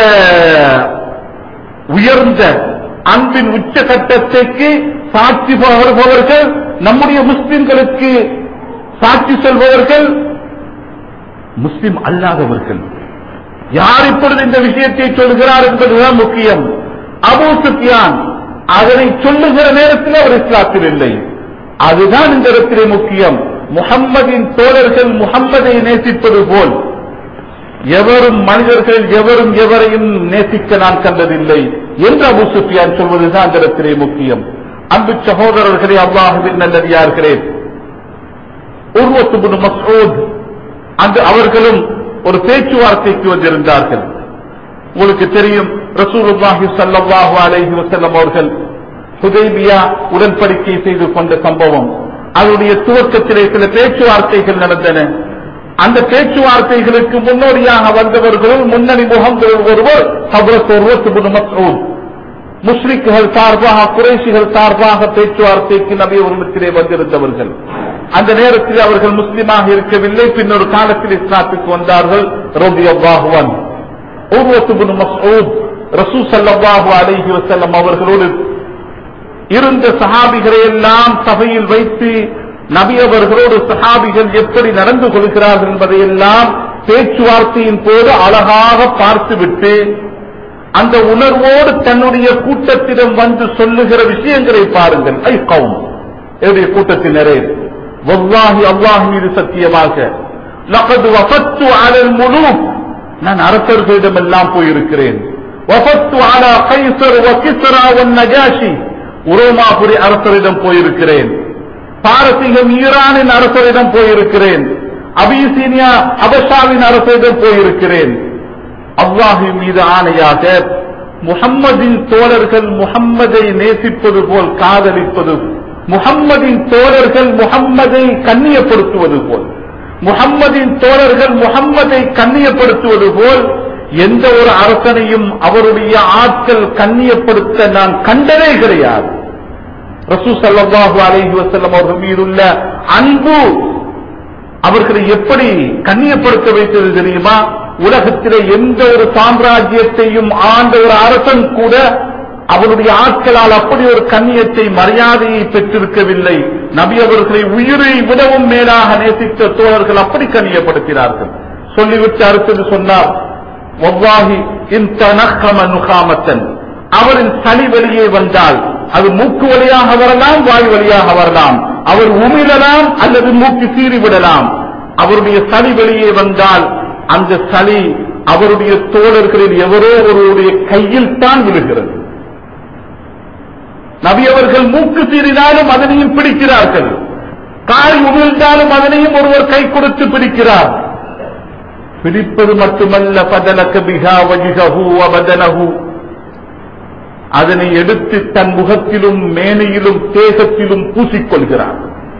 உயர்ந்த அன்பின் உச்சகட்டத்திற்கு சாட்சி பகர்பவர்கள், நம்முடைய முஸ்லிம்களுக்கு சாட்சி சொல்பவர்கள் முஸ்லிம் அல்லாதவர்கள். யார் இப்பொழுது இந்த விஷயத்தை சொல்கிறார் என்பதுதான் முக்கியம். அபூ சுஃபியான் அதனை சொல்லுகிற நேரத்தில் அவர் இஸ்லாத்தில் இல்லை. அதுதான் இந்த இடத்திலே முக்கியம். முஹம்மதின் தோழர்கள் முஹம்மதை நேசிப்பது போல் எவரும் மனிதர்கள் எவரும் எவரையும் நேசிக்க நான் கண்டதில்லை என்று அபூ சுஃபியான் சொல்வதுதான் அந்த இடத்திலே முக்கியம். அன்பு சகோதரர்களே, அல்லாஹ்வின் நல்லடியார்களே, உர்வத் இப்னு மஸ்ஊத் அவர்களும் ஒரு பேச்சுவார்த்தைக்கு வந்திருந்தார்கள். உங்களுக்கு தெரியும், ரசூலுல்லாஹி ஸல்லல்லாஹு அலைஹி வஸல்லம் அவர்கள் ஹுதைபியா உடன்படிக்கை செய்து கொண்ட சம்பவம், அதனுடைய துவக்கத்திலே சில பேச்சுவார்த்தைகள் நடந்தன. அந்த பேச்சுவார்த்தைகளுக்கு முன்னோடியாக வந்தவர்களும் முன்னணி முகங்களில் ஒருவர் ஹஜ்ரத் உர்வத் இப்னு மஸ்ஊத். முஸ்லிக்குகள் சார்பாக, குறைஷிகள் சார்பாக பேச்சுவார்த்தைக்கு நபி அவர்களிடத்திலே வந்திருந்தவர்கள். அந்த நேரத்தில் அவர்கள் முஸ்லிமாக இருக்கவில்லை. பின்னொரு காலத்தில் இஸ்லாத்துக்கு வந்தார்கள் ரலியல்லாஹு அன்ஹு. உர்வத் இப்னு மஸ்ஊத் ரசூல் ஸல்லல்லாஹு அலைஹி வஸல்லம் அவர்களோடு இருந்த சஹாபிகளை எல்லாம் சபையில் வைத்து நபி அவர்களோடு சஹாபிகள் எப்படி நடந்து கொள்கிறார்கள் என்பதையெல்லாம் பேச்சுவார்த்தையின் போது அழகாக பார்த்துவிட்டு அந்த உணர்வோடு தன்னுடைய கூட்டத்திடம் வந்து சொல்லுகிற விஷயங்களை பாருங்கள். ஐ கௌம், என்னுடைய கூட்டத்தினரே, வல்லாஹி அல்லாஹ் மீது சத்தியமாக, லகத் வஃபத்து அலல் முலூக், நான் அரசர்களிடம் எல்லாம் போயிருக்கிறேன். வஃபத்து அலா கைஸர் வ கிஸ்ரா வ நஜாஷி, உரோமாபுரி அரசரிடம் போயிருக்கிறேன். பாரசீகம் ஈரானின் அரசரிடம் போயிருக்கிறேன். அபிசீனியா அபஷாவின் அரசரிடம் போயிருக்கிறேன். அல்லாஹ்வின் மீது ஆணையாக, முஹம்மதின் தோழர்கள் முஹம்மதை நேசிப்பது போல் காதலிப்பது, முஹம்மதின் தோழர்கள் முஹம்மதை கண்ணியப்படுத்துவது போல், முஹம்மதின் தோழர்கள் முஹம்மதை கண்ணியப்படுத்துவது போல் எந்த ஒரு அரசனையும் அவருடைய ஆட்கள் கண்ணியப்படுத்த நான் கண்டதே கிடையாது. ரசூல் ஸல்லல்லாஹு அலைஹி வஸல்லம் அவர்கள் மீதுள்ள அன்பு அவர்களை எப்படி கண்ணியப்படுத்த வைத்தது தெரியுமா? உலகத்திலே எந்த ஒரு சாம்ராஜ்யத்தையும் ஆண்ட ஒரு அரசன் கூட அவருடைய ஆட்களால் அப்படி ஒரு கண்ணியத்தை மரியாதையை பெற்றிருக்கவில்லை. நபி அவர்களை உயிரை விடவும் மேலாக நேசித்த தோழர்கள் அப்படி கண்ணியப்படுத்தினார்கள். சொல்லிவிட்டு அடுத்தது சொன்னார், வல்லாஹி இன் தனக்கம நுகாமத்தன், அவரின் சளி வெளியே வந்தால் அது மூக்கு வழியாக வரலாம், வாய் வழியாக வரலாம், அவர் உமிழலாம் அல்லது மூக்கு சீறிவிடலாம். அவருடைய சளி வெளியே வந்தால் அந்த சளி அவருடைய தோழர்களில் எவரோ ஒருவருடைய கையில் தான் விழுகிறது. நபி அவர்கள் மூக்கு சீறினாலும் அதனையும் பிடிக்கிறார்கள், காய் உமிழ்ந்தாலும் அதனையும் ஒருவர் கை கொடுத்து பிடிக்கிறார். பிடிப்பது மட்டுமல்ல, பதலக பிஹா வஜ்ஹஹு வ பதனஹு, அதனை எடுத்து தன் முகத்திலும் மேனியிலும் தேகத்திலும் பூசிக்கொள்கிறார்.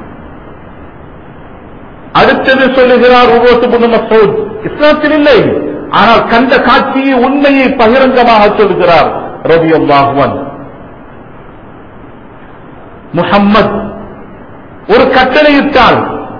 அடுத்தது சொல்லுகிறார் உர்வத் இப்னு மஸ்ஊத், இஸ்லாத்தில் இல்லை, ஆனால் கண்ட காட்சியை உண்மையை பகிரங்கமாக சொல்கிறார் ரலியல்லாஹு அன்ஹு. முஹம்மத் ஒரு கட்டளையிட்டால்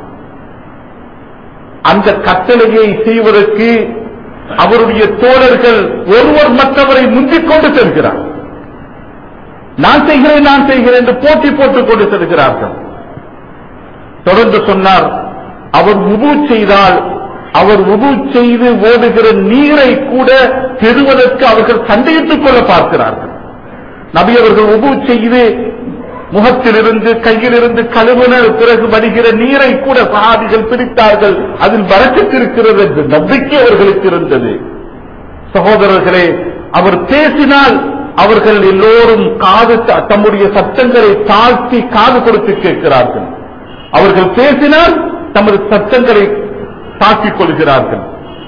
அந்த கட்டளையை செய்வதற்கு அவருடைய தோழர்கள் ஒருவர் மற்றவரை முந்திக் கொண்டு செல்கிறார். நான் செய்கிறேன் என்று போட்டி போட்டுக் கொண்டு செல்கிறார்கள். தொடர்ந்து சொன்னார், அவர் வுது செய்தால் அவர் வுது செய்து ஓடுகிற நீரை கூட பெறுவதற்கு அவர்கள் சண்டையிட்டுக் கொள்ள பார்க்கிறார்கள். நபி அவர்கள் வுது செய்து முகத்திலிருந்து கையிலிருந்து கழுவின பிறகு வருகிற நீரை கூட சஹாபிகள் பிடித்தார்கள். அதில் பரக்கத் இருக்கிறது என்று நம்பிக்கை அவர்களுக்கு இருந்தது. சகோதரர்களே, அவர் பேசினால் அவர்கள் எல்லோரும் காது தம்முடைய சத்தங்களை தாழ்த்தி காது கொடுத்து கேட்கிறார்கள். அவர்கள் பேசினால் தமது சத்தங்களை தாக்கிக் கொள்கிறார்கள்.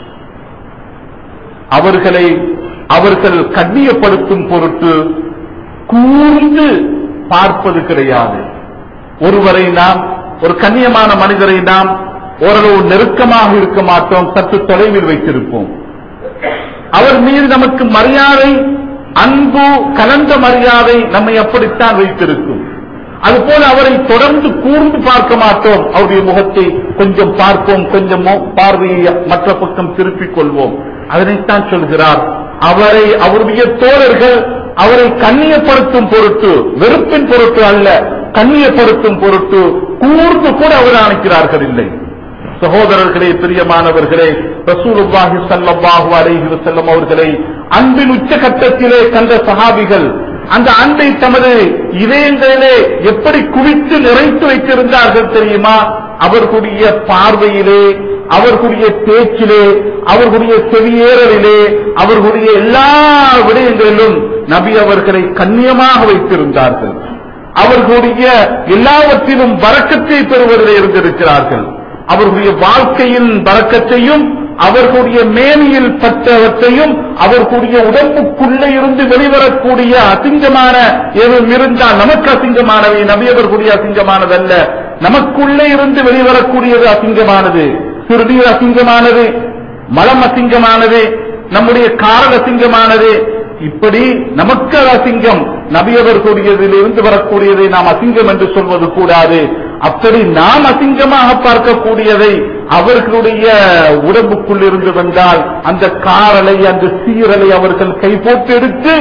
அவர்களை அவர்கள் கண்ணியப்படுத்தும் பொருட்டு கூர்ந்து பார்ப்பது கிடையாது. ஒருவரை நாம், ஒரு கண்ணியமான மனிதரை நாம் ஓரளவு நெருக்கமாக இருக்க மாட்டோம், சற்று தொலைவில் வைத்திருப்போம். அவர் மீது நமக்கு மரியாதை, அன்பு கலந்த மரியாதை நம்மை அப்படித்தான் வைத்திருக்கும். அதுபோல அவரை தொடர்ந்து கூர்ந்து பார்க்க மாட்டோம். அவருடைய முகத்தை கொஞ்சம் பார்ப்போம், கொஞ்சம் பார்வையை மற்ற பக்கம் திருப்பிக் கொள்வோம். அதனைத்தான் சொல்கிறார், அவரை அவருடைய தோழர்கள் அவரை கண்ணியப்படுத்தும் பொருட்டு, வெறுப்பின் பொருட்டு அல்ல, கண்ணியப்படுத்தும் பொருட்டு கூர்ந்து கூட அவர் அணைக்கிறார்கள் இல்லை. சகோதரர்களே, பிரியமானவர்களே, ரசூலுல்லாஹி ஸல்லல்லாஹு அலைஹி வஸல்லம் அவர்களை அன்பின் உச்சகட்டத்திலே கண்ட சஹாபிகள் அந்த அன்பை தமது இதயங்களிலே எப்படி குவித்து நிறைத்து வைத்திருந்தார்கள் தெரியுமா? அவர்களுடைய பார்வையிலே, அவர்களுடைய பேச்சிலே, அவர்களுடைய செவியேறலிலே, அவர்களுடைய எல்லா விடயங்களிலும் நபி அவர்களை கண்ணியமாக வைத்திருந்தார்கள். அவர்களுடைய எல்லாவற்றிலும் பரக்கத்தை பெறுவதிலே இருந்திருக்கிறார்கள். அவர்களுடைய வாழ்க்கையின் பரக்கத்தையும், அவர்களுடைய மேனியில் பட்டவற்றையும், அவர்களுடைய உடம்புக்குள்ளே இருந்து வெளிவரக்கூடிய அசிங்கமான எதுவும் இருந்தால் நமக்கு அசிங்கமானவை, நபியவர்களுடைய அசிங்கமானதல்ல, நமக்குள்ளே இருந்து வெளிவரக்கூடியது அசிங்கமானது. சிறுநீர் அசிங்கமானது, மலம் அசிங்கமானது, நம்முடைய காரல் அசிங்கமானது. இப்படி நமக்கு அசிங்கம், நபியவர்களுடையதிலிருந்து வரக்கூடியதை நாம் அசிங்கம் என்று சொல்வது கூடாது. அப்படி நாம் அசிங்கமாக பார்க்கக்கூடியதை அவர்களுடைய உடம்புக்குள் இருந்து வந்தால் அந்த காரலை, அந்த சீரலை அவர்கள் கை போட்டு எடுத்து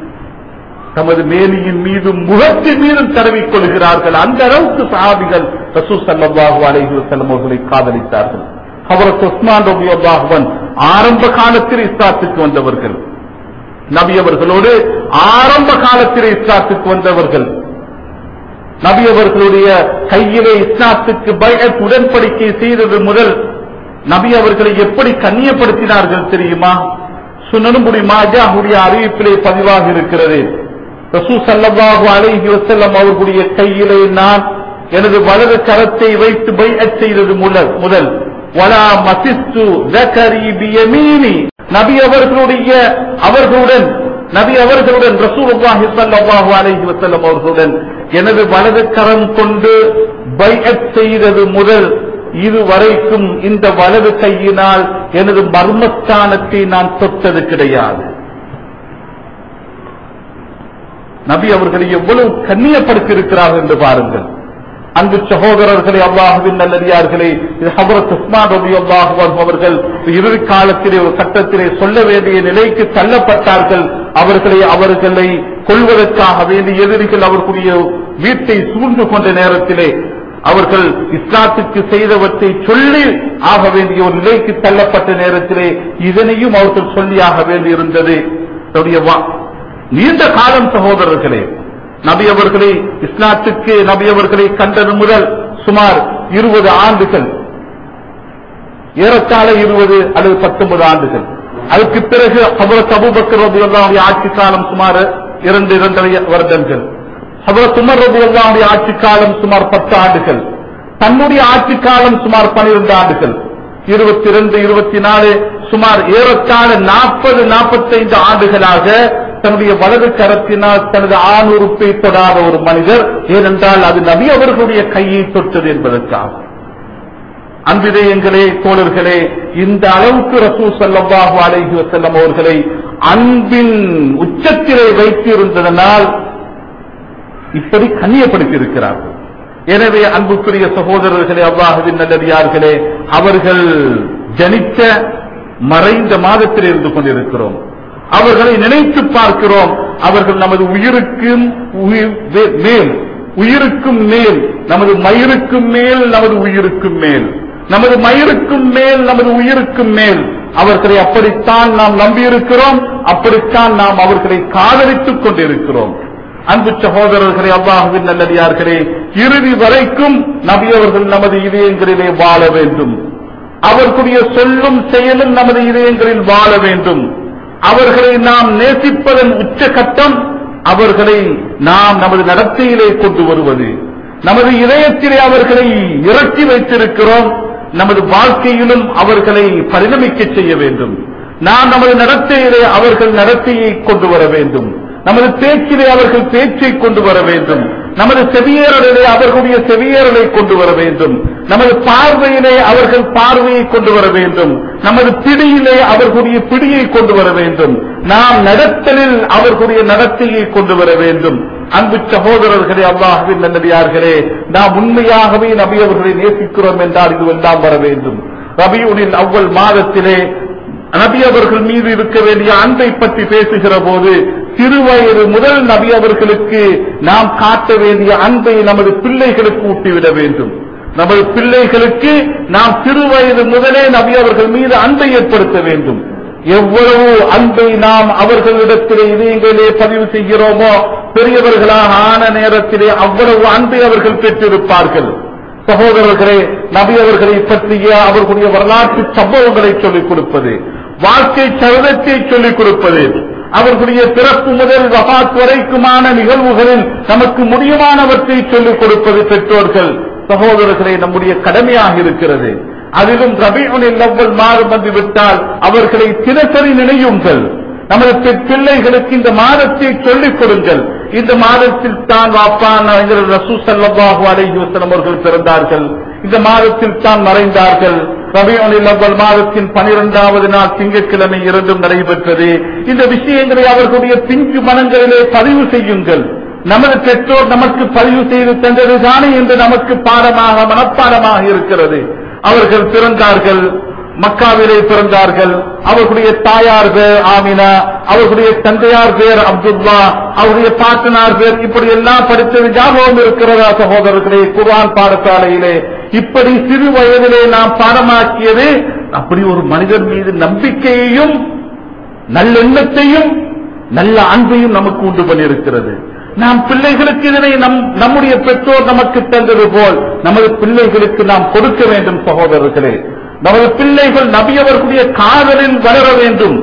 தமது மேனியின் மீதும் முகத்தின் மீதும் தடவிக் கொள்கிறார்கள். அந்த அளவுக்கு சஹாபிகள் ரசூல் ஸல்லல்லாஹு அலைஹி வஸல்லம் அவர்களை காதலித்தார்கள். ஹஜ்ரத் உஸ்மான் ரலியல்லாஹு அன்ஹு ஆரம்ப காலத்தில் இஸ்லாத்துக்கு வந்தவர்கள், நபி அவர்களோடு ஆரம்ப காலத்தில் இஸ்லாத்துக்கு வந்தவர்கள். நபி அவர்களுடைய கையிலே இஸ்லாத்துக்கு பைஅத் உடன்படிக்கை செய்தது முதல் நபி அவர்களை எப்படி கண்ணியப்படுத்தினார்கள் தெரியுமா? சுனன் இப்னு மாஜாஹுடைய அறிவிப்பிலே பதிவாக இருக்கிறது. ரசூல் ஸல்லல்லாஹு அலைஹி வஸல்லம் அவர்களுடைய கையிலே நான் எனது வலது கரத்தை வைத்து பைஅத் செய்தது முதல் வலா மசிஸ்து ذكري بيميني நபி அவர்களுடன் ரசூலுல்லாஹி ஸல்லல்லாஹு அலைஹி வஸல்லம் அவர்களுடன் எனது வலது கரம் கொண்டு பைஅத் செய்தது முதல் இதுவரைக்கும் இந்த வலது கையினால் எனது மர்மஸ்தானத்தை நான் தொட்டது கிடையாது. நபி அவர்களை எவ்வளவு கண்ணியப்படுத்தியிருக்கிறார்கள் என்று பாருங்கள். அன்பு சகோதரர்களே, அல்லாஹ்வின் நல்லடியார்களே, ஹஜ்ரத் உஸ்மான் ரலியல்லாஹு அன்ஹு அவர்கள் இறுதி காலத்திலே ஒரு கட்டத்திலே சொல்ல வேண்டிய நிலைக்கு தள்ளப்பட்டார்கள். அவர்களை கொள்வதற்காக வேண்டிய எதிரிகள் அவர்களுடைய வீட்டை சூழ்ந்து கொண்ட நேரத்திலே அவர்கள் இஸ்லாத்துக்கு செய்தவற்றை சொல்லி ஆக வேண்டிய ஒரு நிலைக்கு தள்ளப்பட்ட நேரத்திலே இதனையும் அவர்கள் சொல்லியாக வேண்டியிருந்தது. நீண்ட காலம் சகோதரர்களே, நபி அவர்களை இஸ்லாத்துக்கு நபி அவர்களை கண்டது முதல் சுமார் 20 ஆண்டுகள், ஏறத்தாழ 20 அல்லது 19 ஆண்டுகள். அதுக்கு பிறகு ஹஜ்ரத் அபூபக்கர் ரலியல்லாஹு அன்ஹு ஆட்சி காலம் சுமார் 2.5 வருடங்கள். ஹஜ்ரத் உமர் ரலியல்லாஹு அன்ஹு ஆட்சி காலம் சுமார் 10 ஆண்டுகள். தன்னுடைய ஆட்சி காலம் சுமார் 12 ஆண்டுகள். 22, 24 சுமார் ஏறத்தாழ 40-45 ஆண்டுகளாக தன்னுடைய வலது கரத்தினால் தனது ஆணுறுப்பை தொடாத ஒரு மனிதர். ஏனென்றால் அது நபி அவர்களுடைய கையை தொட்டது என்பதற்காக. அன்பிதயங்களே, தோழர்களே, இந்த அளவுக்கு ரசூல் ஸல்லல்லாஹு அலைஹி வஸல்லம் அவர்களை அன்பின் உச்சத்திலே வைத்திருந்ததனால் இப்படி கண்ணியப்படுத்தியிருக்கிறார்கள். எனவே அன்புக்குரிய சகோதரர்களே, அல்லாஹ்வின் நல்லடியார்களே, அவர்கள் ஜனித்த மறைந்த மாதத்தில் இருந்து கொண்டிருக்கிறோம். அவர்களை நினைத்து பார்க்கிறோம். அவர்கள் நமது உயிருக்கும் மேல், நமது மயிருக்கும் மேல், நமது உயிருக்கும் மேல், நமது மயிருக்கும் மேல், நமது உயிருக்கும் மேல் அவர்களை அப்படித்தான் நாம் நம்பியிருக்கிறோம். அப்படித்தான் நாம் அவர்களை காதலித்துக் கொண்டிருக்கிறோம். அன்பு சகோதரர்களே, அல்லாஹ்வின் நல்லடியார்களே, இறுதி வரைக்கும் நபி அவர்கள் நமது இதயங்களிலே வாழ வேண்டும். அவர்களுடைய சொல்லும் செயலும் நமது இதயங்களில் வாழ வேண்டும். அவர்களை நாம் நேசிப்பதன் உச்சகட்டம் அவர்களை நாம் நமது நடத்தையிலே கொண்டு வருவது. நமது இதயத்திலே அவர்களை இறக்கி வைத்திருக்கிறோம். நமது வாழ்க்கையிலும் அவர்களை பரிணமிக்க செய்ய வேண்டும். நாம் நமது நடத்தையிலே அவர்கள் நடத்தையை கொண்டு வர வேண்டும். நமது பேச்சிலே அவர்கள் பேச்சை கொண்டு வர வேண்டும். நமது செவியேறலை அவர்களுடைய செவியேறலை கொண்டு வர வேண்டும். நமது பார்வையிலே அவர்கள் பார்வையை கொண்டு வர வேண்டும். நமது பிடியிலே அவர்களுடைய பிடியை கொண்டு வர வேண்டும். நாம் நடத்தலில் அவர்களுடைய நடத்தையை கொண்டு வர வேண்டும். அன்பு சகோதரர்களே, அல்லாஹ்வின் நல்லடியார்களே, நாம் உண்மையாகவே நபி அவர்களை நேசிக்கிறோம் என்றால் இதுவெல்லாம் வர வேண்டும். ரபியுல் அவ்வல் மாதத்திலே நபி அவர்கள் மீது இருக்க வேண்டிய அன்பை பற்றி பேசுகிற போது சிறுவயது முதல் நபி அவர்களுக்கு நாம் காட்ட வேண்டிய அன்பை நமது பிள்ளைகளுக்கு ஊட்டிவிட வேண்டும். நமது பிள்ளைகளுக்கு நாம் சிறுவயது முதலே நபி அவர்கள் மீது அன்பை ஏற்படுத்த வேண்டும். எவ்வளவு அன்பை நாம் அவர்களிடத்திலே இதயங்களிலே பதிவு செய்கிறோமோ பெரியவர்களாக ஆன நேரத்திலே அவ்வளவு அன்பை அவர்கள் பெற்றிருப்பார்கள். சகோதரர்களே, நபி அவர்களை பற்றிய அவர்களுடைய வரலாற்று சம்பவங்களை சொல்லிக் கொடுப்பது, வாழ்க்கை சரிதத்தை சொல்லிக் கொடுப்பது, அவர்களுடைய பிறப்பு முதல் வஃபாத் வரைக்குமான நிகழ்வுகளில் நமக்கு முடியுமானவற்றை சொல்லிக் கொடுப்பது பெற்றோர்கள் சகோதரர்களே நம்முடைய கடமையாக இருக்கிறது. அதிலும் ரபியுல் அவ்வல் மாதம் வந்துவிட்டால் அவர்களை தினசரி நினையுங்கள். நமது பிள்ளைகளுக்கு இந்த மாதத்தை சொல்லிக் கொடுங்கள். இந்த மாதத்தில் தான் ரசூல் ஸல்லல்லாஹு அலைஹி வஸல்லம் அவர்கள் பிறந்தார்கள். இந்த மாதத்தில் தான் மறைந்தார்கள். ரபியுல் அவ்வல் மாதத்தின் 12வது நாள் திங்கட்கிழமை இரண்டும் நடைபெற்றது. இந்த விஷயங்களை அவர்களுடைய பிஞ்சு மனங்களிலே பதிவு செய்யுங்கள். நமது பெற்றோர் நமக்கு பதிவு செய்து தந்ததுதானே என்று நமக்கு பாடமாக மனப்பாடமாக இருக்கிறது. அவர்கள் பிறந்தார்கள், மக்காவிலே பிறந்தார்கள். அவர்களுடைய தாயார் பேர் ஆமினா, அவர்களுடைய தந்தையார் பேர் அப்துல்லா, அவருடைய பாட்டனார் பேர், இப்படி எல்லாம் படித்தது ஞாபகம் இருக்கிறதா சகோதரர்களே? குர்ஆன் பாடசாலையிலே இப்படி சிறு வயதிலே நாம் பாடமாக்கியது அப்படி ஒரு மனிதன் மீது நம்பிக்கையையும் நல்லெண்ணத்தையும் நல்ல அன்பையும் நமக்கு உண்டு பண்ணியிருக்கிறது. நாம் பிள்ளைகளுக்கு இதனை நம்முடைய பெற்றோர் நமக்கு தந்தது போல் நமது பிள்ளைகளுக்கு நாம் கொடுக்க வேண்டும் சகோதரர்களே. நமது பிள்ளைகள் நபி அவர்களுடைய காதலில் வளர வேண்டும்.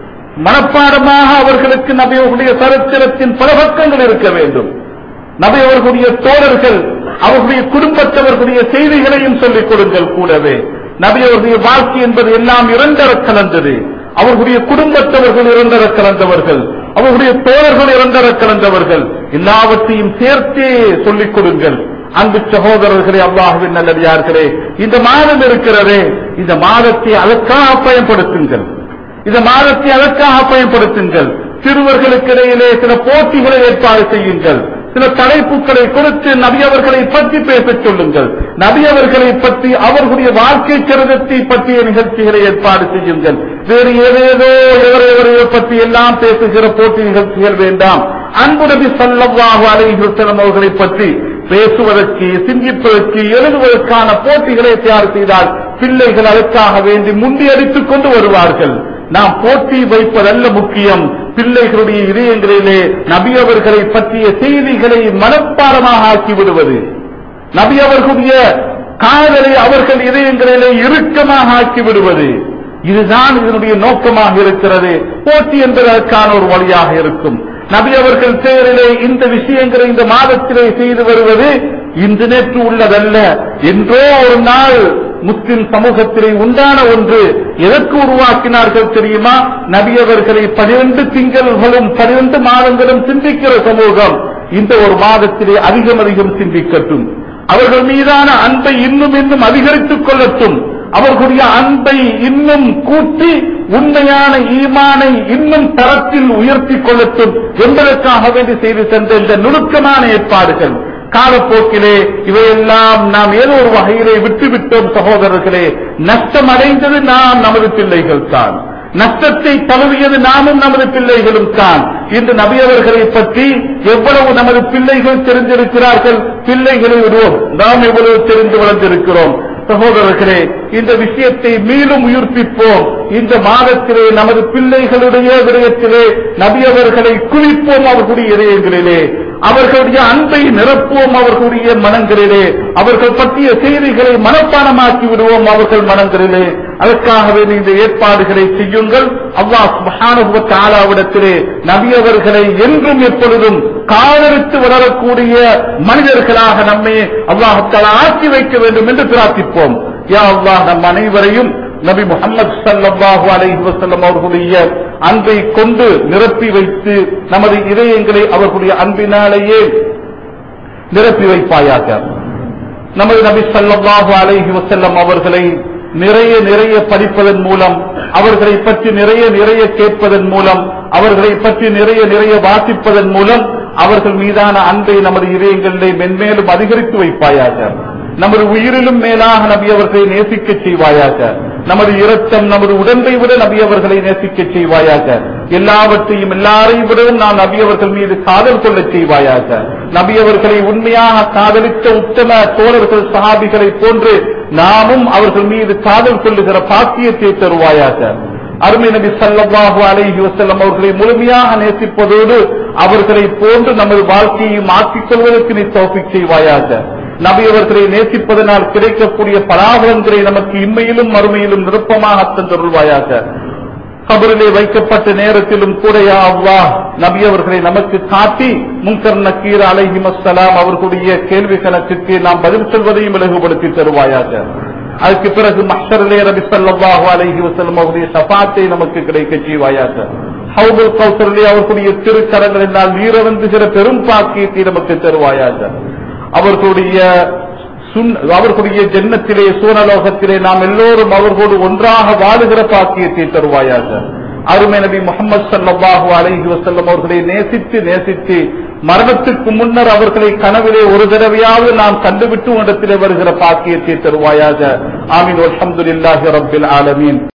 மனப்பாடமாக அவர்களுக்கு நபி அவர்களுடைய சரித்திரத்தின் பல பக்கங்கள் இருக்க வேண்டும். நபி அவர்களுடைய தோழர்கள் அவர்களுடைய குடும்பத்தவர்களுடைய செய்திகளையும் சொல்லிக் கொடுங்கள். கூடவே நபி அவர்களுடைய வாழ்க்கை என்பது எல்லாம் இரண்டர கலந்தது. அவர்களுடைய குடும்பத்தவர்கள் இரண்டர கலந்தவர்கள், அவர்களுடைய தோழர்கள் இரண்டர கலந்தவர்கள். எல்லாவற்றையும் சேர்த்தே சொல்லிக் கொடுங்கள். அன்பு சகோதரர்களே, அல்லாஹ்வின் நல்லடியார்களே, இந்த மாதம் இருக்கிறதே, இந்த மாதத்தை அதற்காக பயன்படுத்துங்கள். இந்த மாதத்தை அதற்காக பயன்படுத்துங்கள். சிறுவர்களுக்கு இடையிலே சில போட்டிகளை ஏற்பாடு செய்யுங்கள். சில தலைப்புகளை கொடுத்து நபி அவர்களை பற்றி பேசச் சொல்லுங்கள். நபி அவர்களை பற்றி, அவர்களுடைய வாழ்க்கை சரிதத்தை பற்றிய நிகழ்ச்சிகளை ஏற்பாடு செய்யுங்கள். வேறு ஏதேதோ எவரையவரையை பற்றி எல்லாம் பேசுகிற போட்டி நிகழ்ச்சிகள் வேண்டாம். அன்பு நபி ஸல்லல்லாஹு அலைஹி வஸல்லம் அவர்களை பற்றி பேசுவதற்கு, சிந்திப்பதற்கு, எழுதுவதற்கான போட்டிகளை தயார் செய்தால் பிள்ளைகள் அதற்காக வேண்டி முண்டியடித்துக் கொண்டு வருவார்கள். நாம் போட்டி வைப்பதல்ல முக்கியம், பிள்ளைகளுடைய இதயங்களிலே நபி அவர்களை பற்றிய செய்திகளை மனப்பாடமாக ஆக்கிவிடுவது, நபி அவர்களுடைய காதலை அவர்கள் இதயங்களிலே இறுக்கமாக ஆக்கிவிடுவது, இதுதான் இதனுடைய நோக்கமாக இருக்கிறது. போட்டி என்பதற்கான ஒரு வழியாக இருக்கும். நபி அவர்கள் பெயரிலே இந்த விஷயங்களை இந்த மாதத்திலே செய்து வருவது இன்று நேற்று உள்ளதல்ல. என்றோ ஒரு நாள் முஸ்லிம் சமூகத்திலே உண்டான ஒன்று. எதற்கு உருவாக்கினார்கள் தெரியுமா? நபி அவர்களை 12 திங்கள்களும் 12 மாதங்களும் சிந்திக்கிற சமூகம் இந்த ஒரு மாதத்திலே அதிகம் சிந்திக்கட்டும். அவர்கள் மீதான அன்பை இன்னும் அதிகரித்துக் கொள்ளட்டும். அவர்களுடைய அன்பை இன்னும் கூட்டி உண்மையான ஈமானை இன்னும் தரத்தில் உயர்த்திக் கொள்ளட்டும் என்பதற்காக வேண்டி செய்து சென்ற இந்த நுணுக்கமான ஏற்பாடுகள். காலப்போக்கிலே இவையெல்லாம் நாம் ஏதோ ஒரு வகையிலே விட்டுவிட்டோம். சகோதரர்களே, நஷ்டம் அடைந்தது நாம், நமது பிள்ளைகள் தான். நஷ்டத்தை தழுவியது நாமும் நமது பிள்ளைகளும் தான். இன்று நபி அவர்களை பற்றி எவ்வளவு நமது பிள்ளைகள் தெரிந்திருக்கிறார்கள்? பிள்ளைகளை விடுவோம், நாம் எவ்வளவு தெரிந்து வளர்ந்திருக்கிறோம். சகோதரர்களே, இந்த விஷயத்தை மீண்டும் உயிர்ப்பிப்போம். இந்த மாதத்திலே நமது பிள்ளைகளுடைய விடயத்திலே நபி அவர்களை குவிப்போம். அவர்களுடைய இதயங்களிலே அவர்களுடைய அன்பை நிரப்புவோம். அவர்களுடைய மனங்களிலே அவர்கள் பற்றிய செய்திகளை மனப்பாடமாக்கி விடுவோம் அவர்கள் மனங்களிலே. அதற்காகவே இந்த ஏற்பாடுகளை செய்யுங்கள். அல்லாஹ் சுப்ஹானஹு வ தஆலாவிடத்திலே நபி அவர்களை என்றும் எப்பொழுதும் காதலித்து வளரக்கூடிய மனிதர்களாக நம்மை அல்லாஹ் தஆலா ஆக்கி வைக்க வேண்டும் என்று பிரார்த்திப்போம். யா அல்லாஹ், நம் அனைவரையும் நபி முஹம்மது ஸல்லல்லாஹு அலைஹி வஸல்லம் அவர்களுடைய அன்பை கொண்டு நிரப்பி வைத்து நமது இதயங்களை அவர்களுடைய அன்பினாலேயே நிரப்பி வைப்பாயாக. நமது நபி ஸல்லல்லாஹு அலைஹி வஸல்லம் அவர்களை நிறைய படிப்பதன் மூலம், அவர்களை பற்றி நிறைய கேட்பதன் மூலம், அவர்களை பற்றி நிறைய வாசிப்பதன் மூலம் அவர்கள் மீதான அன்பை நமது இதயங்களிலே மென்மேலும் அதிகரித்து வைப்பாயாக. நமது உயிரிலும் மேலாக நபி அவர்களை நேசிக்க செய்வாயாக. நமது இரத்தம், நமது உடம்பை விட நபி அவர்களை நேசிக்க செய்வாயாக. எல்லாவற்றையும் எல்லாரையும் விடவும் நாம் நபி அவர்கள் மீது காதல் கொள்ள செய்வாயாக. நபி அவர்களை உண்மையாக காதலித்த உத்தம தோழர்கள் சஹாபிகளை போன்று நாமும் அவர்கள் மீது காதல் கொள்ளுகிற பாக்கியத்தை தருவாயாக. அருமை நபி ஸல்லல்லாஹு அலைஹி வஸல்லம் அவர்களை முழுமையாக நேசிப்பதோடு அவர்களை போன்று நமது வாழ்க்கையை மாற்றிக் கொள்வதற்கு நீ தௌஃபீக் செய்வாயாக. நபி அவர்களை நேசிப்பதனால் கிடைக்கக்கூடிய பலாபலன்களை நமக்கு இம்மையிலும் மறுமையிலும் விருப்பமாக தந்தருள்வாயாக. கபரிலே வைக்கப்பட்ட நேரத்திலும் கூட யா அல்லாஹ், நபி அவர்களை நமக்கு காட்டி முன்கர் நக்கீர் அலைஹிமஸ்ஸலாம் அவர்களுடைய கேள்வி கணக்குக்கு நாம் பதில் சொல்வதையும் இலகுபடுத்தி தருவாயாக. அதுக்கு பிறகு மஹ்ஷரிலே நபி ஸல்லல்லாஹு அலைஹி வஸல்லம் அவருடைய ஷஃபாத்தை நமக்கு கிடைக்க செய்வாயாக. ஹவுதுல் கௌசரிலே அவர்களுடைய திருக்கரங்களினால் நீரவந்துகிற பெரும் பாக்கியத்தை நமக்கு தருவாயாக. அவர்களுடைய ஜன்னத்திலே சூனலோகத்திலே நாம் எல்லோரும் அவர்களோடு ஒன்றாக வாழுகிற பாக்கியத்தை தருவாயாக. அருமை நபி முஹம்மது ஸல்லல்லாஹு அலைஹி வஸல்லம் அவர்களை நேசித்து மரணத்துக்கு முன்னர் அவர்களை கனவிலே ஒரு தடவையாவது நாம் கண்டுவிட்டு இடத்திலே வருகிற பாக்கியத்தை தருவாயாக. ஆமீன். அல்ஹம்துலில்லாஹி ரப்பில் ஆலமீன்.